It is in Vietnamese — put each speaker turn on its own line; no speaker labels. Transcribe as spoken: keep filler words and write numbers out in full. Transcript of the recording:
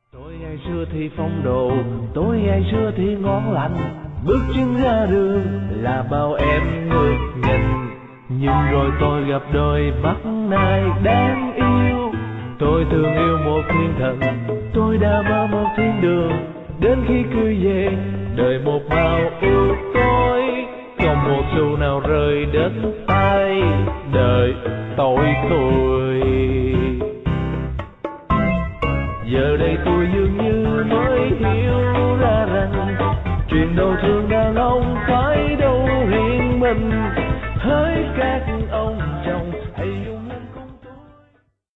Tôi ngày xưa thì phong độ, tôi ngày xưa thì ngon lành, bước chân ra đường là bao em ngước nhìn. Nhưng rồi tôi gặp đôi mắt này đáng yêu, tôi thương yêu một thiên thần, tôi đã mơ một thiên đường. Đến khi cười về đời một màu u tối, không một xu nào rơi đất.